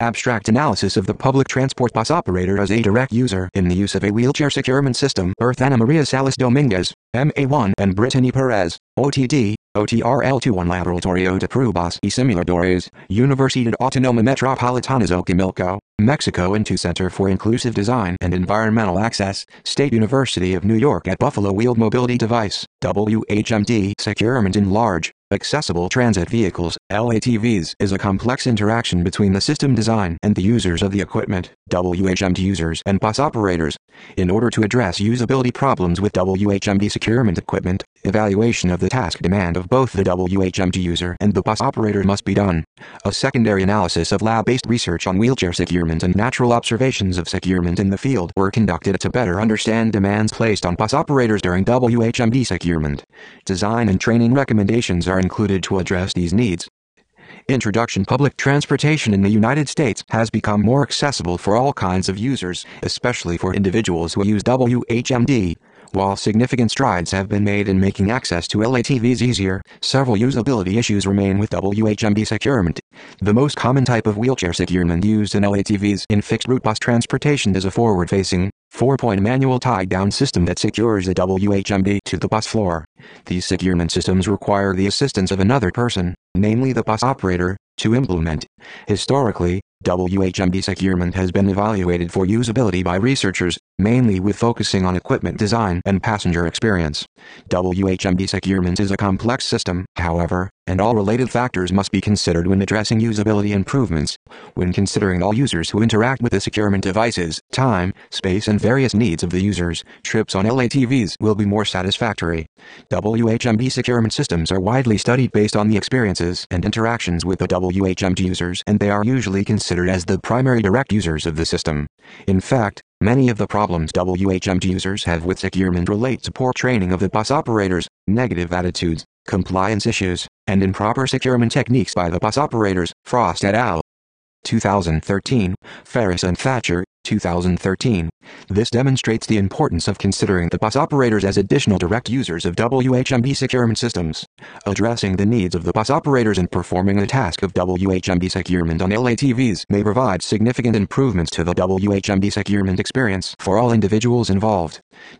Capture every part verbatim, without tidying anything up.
Abstract analysis of the public transport bus operator as a direct user in the use of a wheelchair securement system. Earth Ana Maria Salas Dominguez, M A one, and Brittany Perez, O T D, O T R L twenty-one Laboratorio de Pruebas y Simuladores, Universidad Autónoma Metropolitana Xochimilco, Mexico, and to Center for Inclusive Design and Environmental Access, State University of New York at Buffalo. Wheeled Mobility Device, W H M D. Securement in large, accessible transit vehicles, L A T Vs, is a complex interaction between the system design and the users of the equipment, W H M D users and bus operators. In order to address usability problems with W H M D securement equipment, evaluation of the task demand of both the W H M D user and the bus operator must be done. A secondary analysis of lab-based research on wheelchair securement and natural observations of securement in the field were conducted to better understand demands placed on bus operators during W H M D securement. Design and training recommendations are included to address these needs. Introduction. Public transportation in the United States has become more accessible for all kinds of users, especially for individuals who use W H M D. While significant strides have been made in making access to L A T Vs easier, several usability issues remain with W H M D securement. The most common type of wheelchair securement used in L A T Vs in fixed-route bus transportation is a forward-facing, four-point manual tie-down system that secures the W H M D to the bus floor. These securement systems require the assistance of another person, namely the bus operator, to implement. Historically, W H M D securement has been evaluated for usability by researchers, mainly with focusing on equipment design and passenger experience. W H M D securement is a complex system, however, and all related factors must be considered when addressing usability improvements. When considering all users who interact with the securement devices, time, space, and various needs of the users, trips on L A T Vs will be more satisfactory. W H M D securement systems are widely studied based on the experiences and interactions with the W H M D users, and they are usually considered as the primary direct users of the system. In fact, many of the problems W H M D users have with securement relate to poor training of the bus operators, negative attitudes, compliance issues, and improper securement techniques by the bus operators. Frost et al. two thousand thirteen, Ferris and Thatcher, two thousand thirteen. This demonstrates the importance of considering the bus operators as additional direct users of W H M D securement systems. Addressing the needs of the bus operators and performing the task of W H M D securement on L A T Vs may provide significant improvements to the W H M D securement experience for all individuals involved.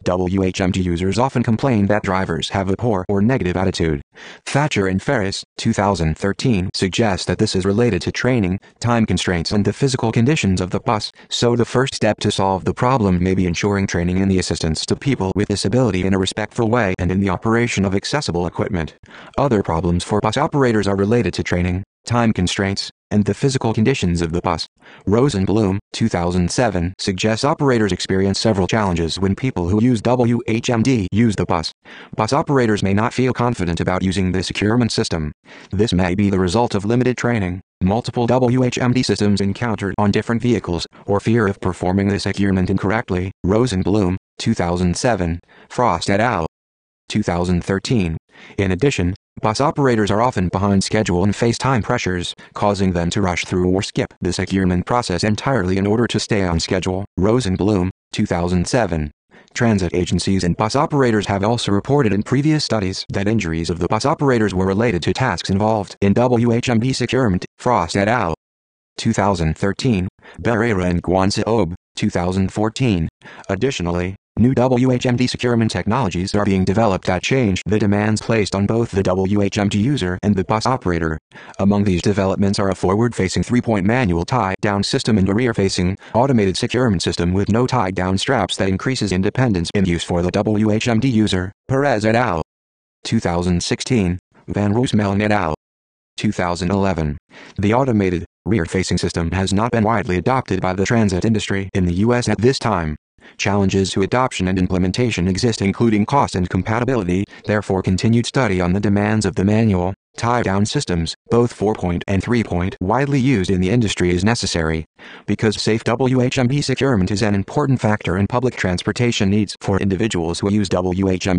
W H M D users often complain that drivers have a poor or negative attitude. Thatcher and Ferris, two thousand thirteen, suggest that this is related to training, time constraints, and the physical conditions of the bus, so the first step to solve the problem may be ensuring training in the assistance to people with disability in a respectful way and in the operation of accessible equipment. Other problems for bus operators are related to training, time constraints, and the physical conditions of the bus. Rosenblum, two thousand seven, suggests operators experience several challenges when people who use W H M D use the bus. Bus operators may not feel confident about using the securement system. This may be the result of limited training, multiple W H M D systems encountered on different vehicles, or fear of performing the securement incorrectly. Rosenblum, two thousand seven, Frost et al. two thousand thirteen. In addition, bus operators are often behind schedule and face time pressures, causing them to rush through or skip the securement process entirely in order to stay on schedule. Rosenblum, two thousand seven. Transit agencies and bus operators have also reported in previous studies that injuries of the bus operators were related to tasks involved in W H M D securement. Frost et al. two thousand thirteen, Barrera and Guanceob, two thousand fourteen. Additionally, new W H M D securement technologies are being developed that change the demands placed on both the W H M D user and the bus operator. Among these developments are a forward-facing three-point manual tie-down system and a rear-facing, automated securement system with no tie-down straps that increases independence in use for the W H M D user. Perez et al. two thousand sixteen, Van Roosmalen et al. two thousand eleven. The automated, rear-facing system has not been widely adopted by the transit industry in the U S at this time. Challenges to adoption and implementation exist, including cost and compatibility. Therefore, continued study on the demands of the manual, tie-down systems, both four-point and three-point, widely used in the industry is necessary. Because safe W H M D securement is an important factor in public transportation needs for individuals who use W H M D,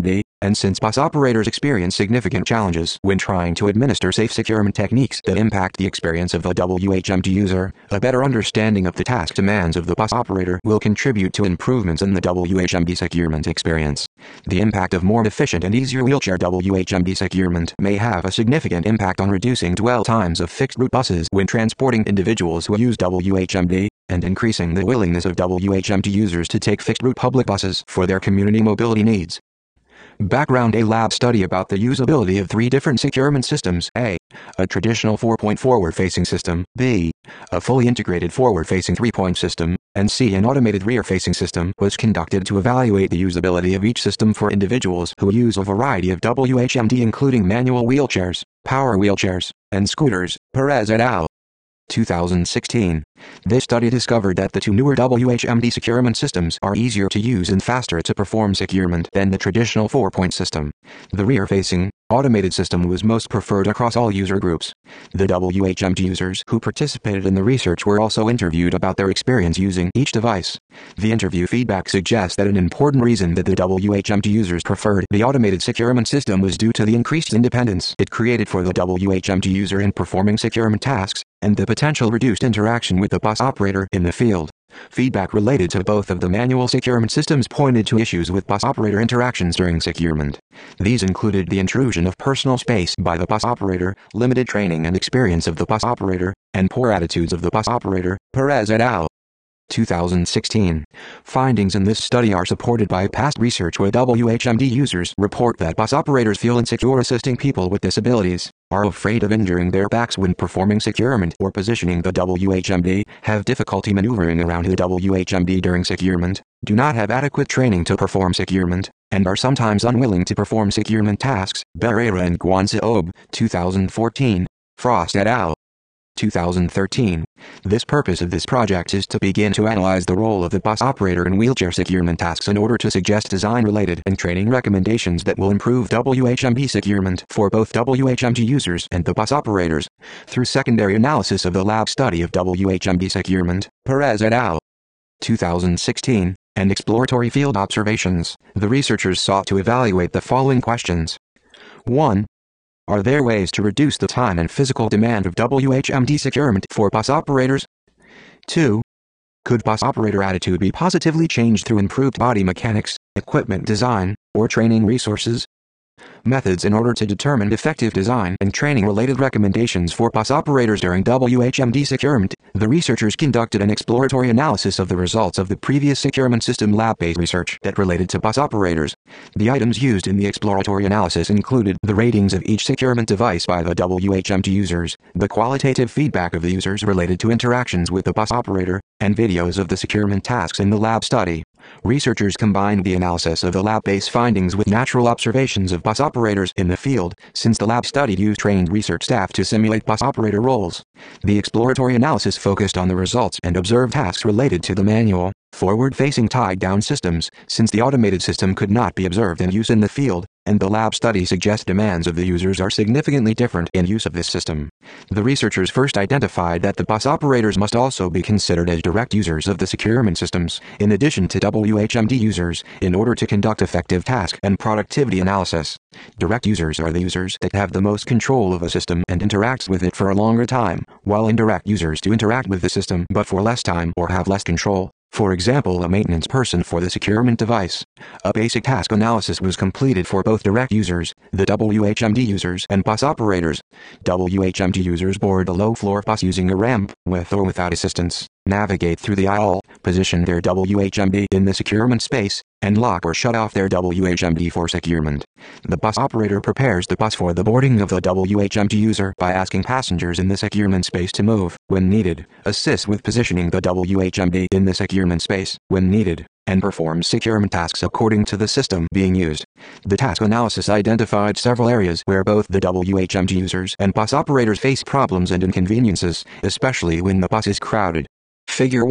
and since bus operators experience significant challenges when trying to administer safe securement techniques that impact the experience of the W H M D user, a better understanding of the task demands of the bus operator will contribute to improvements in the W H M D securement experience. The impact of more efficient and easier wheelchair W H M D securement may have a significant impact on reducing dwell times of fixed-route buses when transporting individuals who use W H M D, and increasing the willingness of W H M D users to take fixed-route public buses for their community mobility needs. Background: A lab study about the usability of three different securement systems: A. A traditional four-point forward-facing system, B. A fully integrated forward-facing three-point system, and C. An automated rear-facing system, was conducted to evaluate the usability of each system for individuals who use a variety of W H M D including manual wheelchairs, power wheelchairs, and scooters. Perez et al. two thousand sixteen. This study discovered that the two newer W H M D securement systems are easier to use and faster to perform securement than the traditional four-point system. The rear-facing, automated system was most preferred across all user groups. The W H M D users who participated in the research were also interviewed about their experience using each device. The interview feedback suggests that an important reason that the W H M D users preferred the automated securement system was due to the increased independence it created for the W H M D user in performing securement tasks, and the potential reduced interaction with the bus operator in the field. Feedback related to both of the manual securement systems pointed to issues with bus operator interactions during securement. These included the intrusion of personal space by the bus operator, limited training and experience of the bus operator, and poor attitudes of the bus operator. Perez et al. two thousand sixteen. Findings in this study are supported by past research where W H M D users report that bus operators feel insecure assisting people with disabilities, are afraid of injuring their backs when performing securement or positioning the W H M D, have difficulty maneuvering around the W H M D during securement, do not have adequate training to perform securement, and are sometimes unwilling to perform securement tasks. Barrera and Guanziob, two thousand fourteen. Frost et al. two thousand thirteen. This purpose of this project is to begin to analyze the role of the bus operator in wheelchair securement tasks in order to suggest design-related and training recommendations that will improve W H M D securement for both W H M D users and the bus operators. Through secondary analysis of the lab study of W H M D securement, Perez et al. two thousand sixteen, and exploratory field observations, the researchers sought to evaluate the following questions. one. Are there ways to reduce the time and physical demand of W H M D securement for bus operators? two. Could bus operator attitude be positively changed through improved body mechanics, equipment design, or training resources? Methods in order to determine effective design and training-related recommendations for bus operators during W H M D securement. The researchers conducted an exploratory analysis of the results of the previous securement system lab-based research that related to bus operators. The items used in the exploratory analysis included the ratings of each securement device by the W H M D users, the qualitative feedback of the users related to interactions with the bus operator, and videos of the securement tasks in the lab study. Researchers combined the analysis of the lab-based findings with natural observations of bus operators in the field, since the lab study used trained research staff to simulate bus operator roles. The exploratory analysis focused on the results and observed tasks related to the manual, forward-facing tied-down systems, since the automated system could not be observed in use in the field, and the lab study suggests demands of the users are significantly different in use of this system. The researchers first identified that the bus operators must also be considered as direct users of the securement systems, in addition to W H M D users, in order to conduct effective task and productivity analysis. Direct users are the users that have the most control of a system and interacts with it for a longer time, while indirect users do interact with the system but for less time or have less control. For example, a maintenance person for the securement device. A basic task analysis was completed for both direct users, the W H M D users, and bus operators. W H M D users board a low-floor bus using a ramp, with or without assistance, navigate through the aisle, position their W H M D in the securement space, and lock or shut off their W H M D for securement. The bus operator prepares the bus for the boarding of the W H M D user by asking passengers in the securement space to move, when needed, assist with positioning the W H M D in the securement space, when needed, and performs securement tasks according to the system being used. The task analysis identified several areas where both the W H M D users and bus operators face problems and inconveniences, especially when the bus is crowded. Figure one.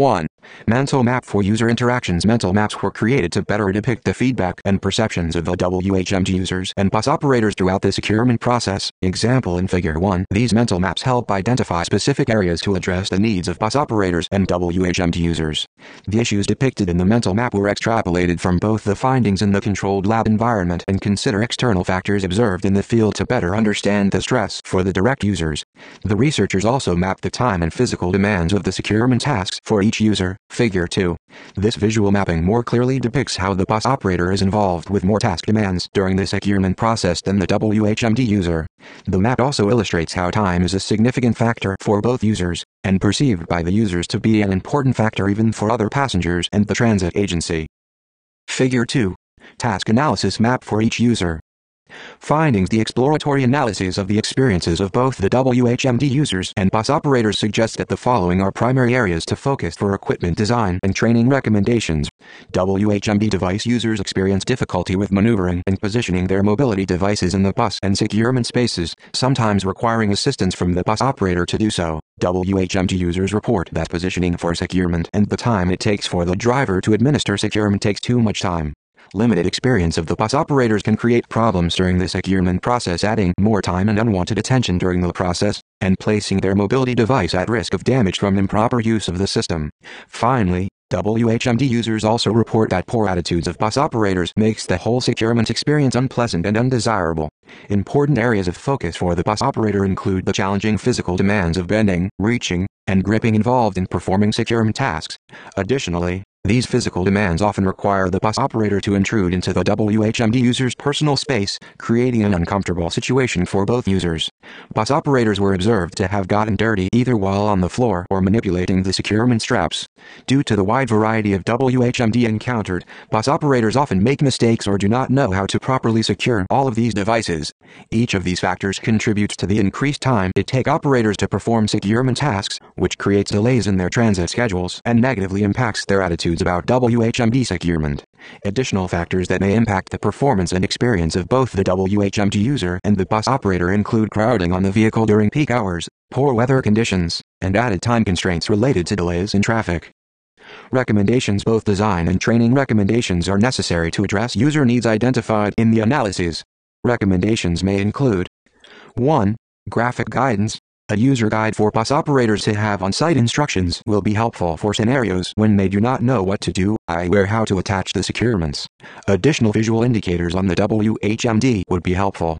Mental map for user interactions. Mental maps were created to better depict the feedback and perceptions of the W H M D users and bus operators throughout the securement process. Example in Figure one. These mental maps help identify specific areas to address the needs of bus operators and W H M D users. The issues depicted in the mental map were extrapolated from both the findings in the controlled lab environment and consider external factors observed in the field to better understand the stress for the direct users. The researchers also mapped the time and physical demands of the securement tasks for each user. Figure two. This visual mapping more clearly depicts how the bus operator is involved with more task demands during the securement process than the W H M D user. The map also illustrates how time is a significant factor for both users, and perceived by the users to be an important factor even for other passengers and the transit agency. Figure two. Task analysis map for each user. Findings. The exploratory analyses of the experiences of both the W H M D users and bus operators suggest that the following are primary areas to focus for equipment design and training recommendations. W H M D device users experience difficulty with maneuvering and positioning their mobility devices in the bus and securement spaces, sometimes requiring assistance from the bus operator to do so. W H M D users report that positioning for securement and the time it takes for the driver to administer securement takes too much time. Limited experience of the bus operators can create problems during the securement process, adding more time and unwanted attention during the process, and placing their mobility device at risk of damage from improper use of the system. Finally, W H M D users also report that poor attitudes of bus operators makes the whole securement experience unpleasant and undesirable. Important areas of focus for the bus operator include the challenging physical demands of bending, reaching, and gripping involved in performing securement tasks. Additionally, these physical demands often require the bus operator to intrude into the W H M D user's personal space, creating an uncomfortable situation for both users. Bus operators were observed to have gotten dirty either while on the floor or manipulating the securement straps. Due to the wide variety of W H M D encountered, bus operators often make mistakes or do not know how to properly secure all of these devices. Each of these factors contributes to the increased time it takes operators to perform securement tasks, which creates delays in their transit schedules and negatively impacts their attitude about W H M D securement. Additional factors that may impact the performance and experience of both the W H M D user and the bus operator include crowding on the vehicle during peak hours, poor weather conditions, and added time constraints related to delays in traffic. Recommendations. Both design and training recommendations are necessary to address user needs identified in the analyses. Recommendations may include: one. Graphic guidance. A user guide for bus operators to have on-site instructions will be helpful for scenarios when they do not know what to do, that is where how to attach the securements. Additional visual indicators on the W H M D would be helpful.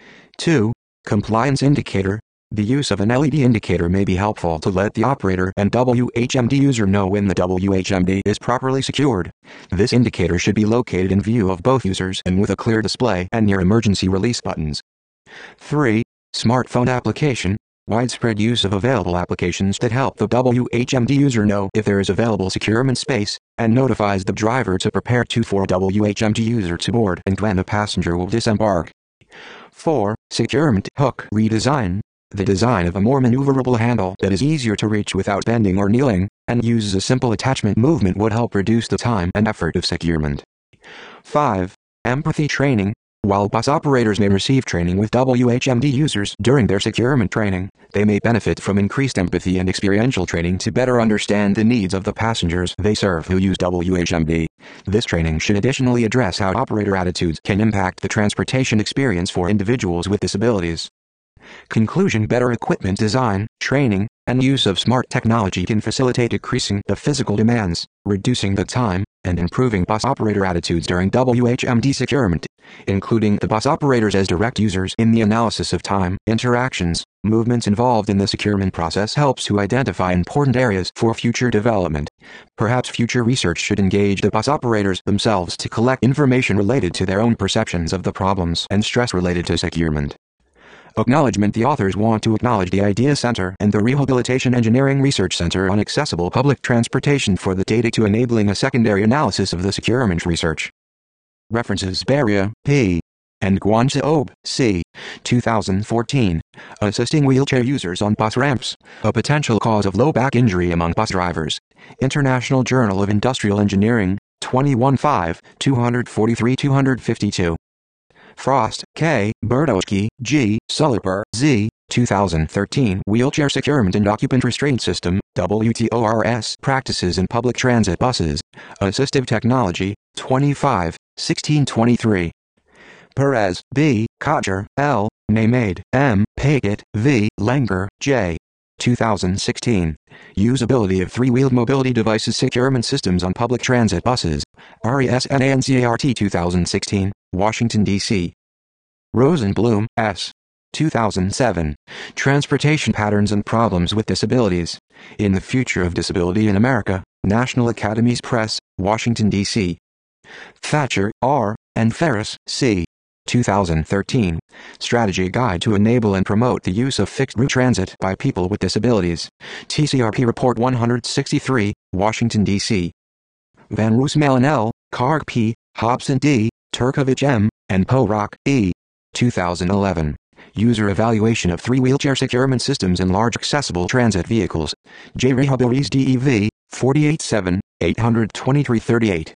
two. Compliance indicator. The use of an L E D indicator may be helpful to let the operator and W H M D user know when the W H M D is properly secured. This indicator should be located in view of both users and with a clear display and near emergency release buttons. three. Smartphone application. Widespread use of available applications that help the W H M D user know if there is available securement space, and notifies the driver to prepare to for a W H M D user to board and when a passenger will disembark. four. Securement hook redesign. The design of a more maneuverable handle that is easier to reach without bending or kneeling, and uses a simple attachment movement would help reduce the time and effort of securement. five. Empathy training. While bus operators may receive training with W H M D users during their securement training, they may benefit from increased empathy and experiential training to better understand the needs of the passengers they serve who use W H M D. This training should additionally address how operator attitudes can impact the transportation experience for individuals with disabilities. Conclusion. Better equipment design, training, and use of smart technology can facilitate decreasing the physical demands, reducing the time, and improving bus operator attitudes during W H M D securement. Including the bus operators as direct users in the analysis of time, interactions, movements involved in the securement process helps to identify important areas for future development. Perhaps future research should engage the bus operators themselves to collect information related to their own perceptions of the problems and stress related to securement. Acknowledgement. The authors want to acknowledge the Idea Center and the Rehabilitation Engineering Research Center on accessible public transportation for the data to enabling a secondary analysis of the securement research. References: Beria, P. and Guanzhou, C. two thousand fourteen. Assisting wheelchair users on bus ramps, a potential cause of low back injury among bus drivers. International Journal of Industrial Engineering, twenty-one five, two forty-three to two fifty-two. Frost, K. Berdowski, G. Sulliper, Z. two thousand thirteen Wheelchair Securement and Occupant Restraint System, W T O R S Practices in Public Transit Buses, Assistive Technology, twenty-five, sixteen twenty-three. Perez, B., Kotcher, L., Neymaid, M., Paget, V., Langer, J. two thousand sixteen. Usability of Three-Wheeled Mobility Devices Securement Systems on Public Transit Buses, RESNANCART two thousand sixteen, Washington, D C Rosenblum, S. two thousand seven. Transportation Patterns and Problems with Disabilities. In the Future of Disability in America, National Academies Press, Washington, D C Thatcher, R., and Ferris, C. two thousand thirteen. Strategy Guide to Enable and Promote the Use of Fixed Route Transit by People with Disabilities. T C R P Report one sixty-three, Washington, D C Van Roosmalen L., Karg P., Hobson D., Turkovich M., and Porak E. two thousand eleven. User Evaluation of Three-Wheelchair Securement Systems in Large Accessible Transit Vehicles. J. Rehabiris D E V, forty-eight seven, eight twenty-three thirty-eight.